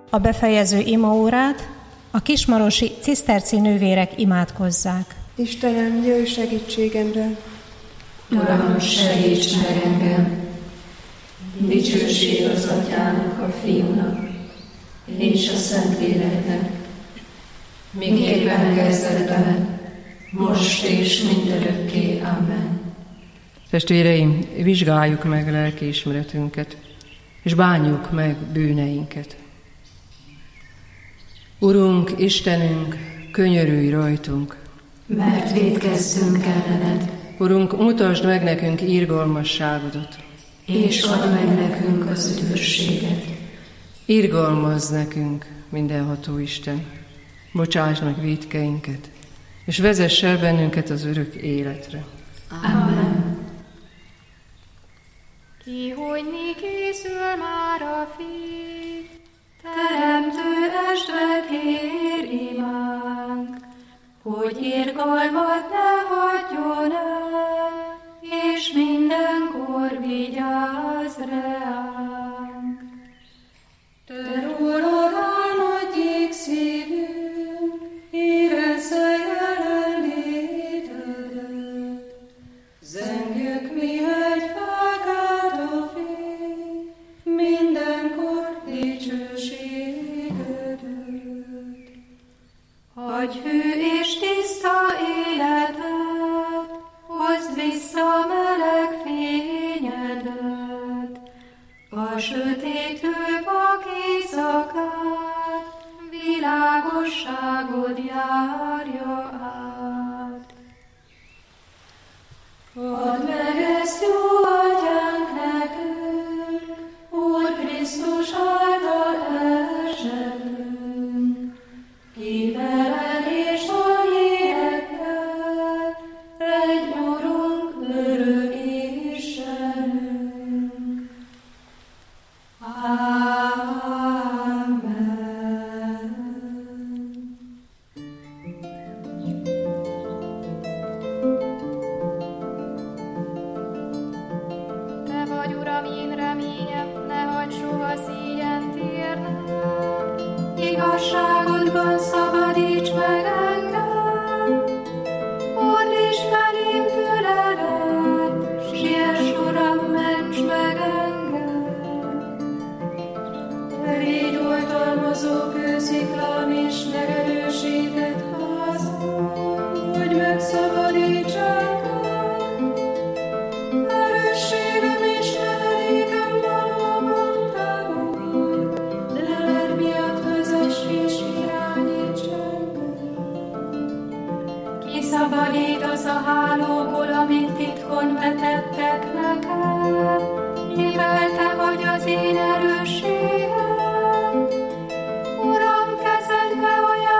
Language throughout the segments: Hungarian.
a befejező imaórát a kismarosi ciszterci nővérek imádkozzák. Istenem, jöjj segítségemre! Uram, segíts meg engem! Dicsőség az Atyának, a Fiúnak, és a Szentléleknek, miképpen kezdetben, most és mindörökké. Amen. Testvéreim, vizsgáljuk meg lelkiismeretünket, és bánjuk meg bűneinket. Urunk, Istenünk, könyörülj rajtunk, mert vétkeztünk ellened. Urunk, mutasd meg nekünk irgalmasságodat, és add meg nekünk az üdvösséget. Irgalmazz nekünk, mindenható Isten, bocsáss meg vétkeinket, és vezess el bennünket az örök életre. Amen. Kihújni készül már a Fiú, Teremtő esd kér imánk, hogy irgalmat ne hagyjon el, és mindenkor vigyázz reánk. Te rólad álmodjék szívünk, érezze jelenlétedet. Zengjük mi egy felkelt a fény, mindenkor dicsőségedöt. Adj hű és tiszta életet, hozd vissza meleg fényedet, a sötétő vak éjszakát, világosságod járja át. Add meg ezt, jó Atyánk, nekünk, Úr Krisztus által esedünk, ki veled és a lélekkel, egy Urunk, örök Istenünk. Amen. Te vagy, Uram, én reményem, ne hagyd soha szégyen térnem. Igazságodban szabadíts meg engem, fordíts felém füledet, siess, Uram, ments meg engem. Te légy oltalmazó kősziklám és megerősített házam, hogy megszabadíts engem. Erősségem és menedékem valóban te vagy, leled miatt vezess és irányíts engem. Kiszabadítasz a hálóból, amit titkon vetettek nekem, mivel te vagy az én erősségem. Uram, kezedbe ajánlom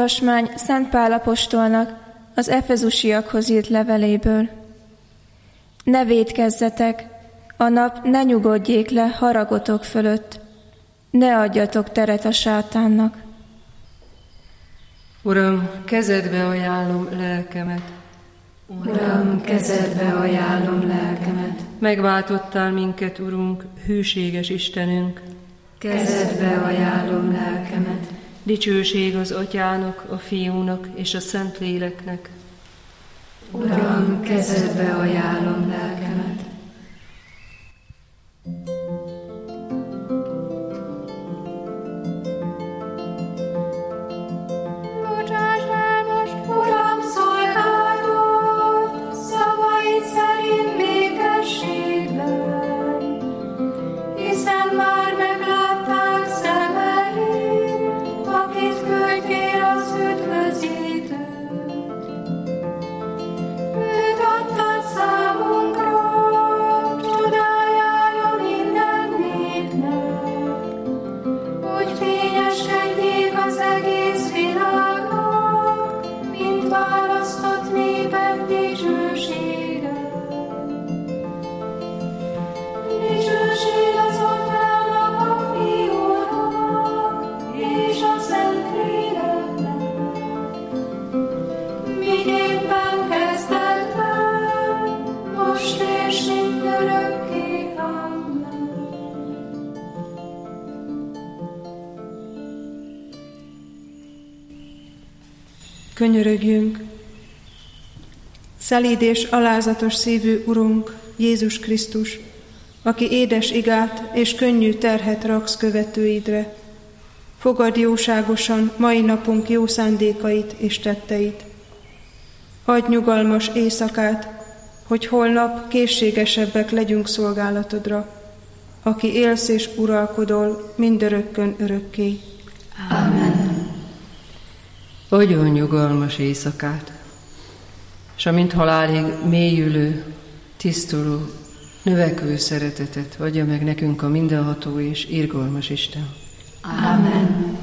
Olvasmány Szent Pál apostolnak az efezusiakhoz írt leveléből. Ne vétkezzetek, a nap ne nyugodjék le haragotok fölött, ne adjatok teret a sátánnak. Uram, kezedbe ajánlom lelkemet. Uram, kezedbe ajánlom lelkemet. Megváltottál minket, Urunk, hűséges Istenünk. Kezedbe ajánlom lelkemet. Dicsőség az Atyának, a Fiúnak és a Szentléleknek. Uram, kezedbe ajánlom lelkemet. Bocsásd el most, Uram, szolgálatot, szavaid szerint békességben, hiszen már meglátták szemeim, akit küldtél az üdvözítőt. Őt adtad számunkra, csodájára minden népnek, hogy fényeskedjék az egész világnak, mint választott népek dicsősége. Dicsőség az Atyának, a Fiúnak és a Szentléleknek, miképpen kezdetben, most és mindörökké. Amen. Könyörögjünk! Szelíd és alázatos szívű Urunk, Jézus Krisztus, aki édes igát és könnyű terhet raksz követőidre, fogadd jóságosan mai napunk jó szándékait és tetteit. Adj nyugalmas éjszakát, hogy holnap készségesebbek legyünk szolgálatodra, aki élsz és uralkodol mindörökkön örökké. Amen. Adjon nyugalmas éjszakát, s amint halálig mélyülő, tisztuló, növekvő szeretetet adja meg nekünk a mindenható és irgalmas Isten. Amen.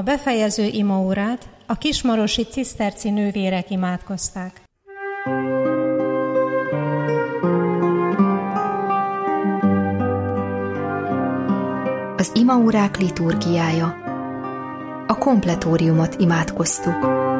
A befejező imaórát a kismarosi ciszterci nővérek imádkozták. Az imaórák liturgiája. A kompletóriumot imádkoztuk.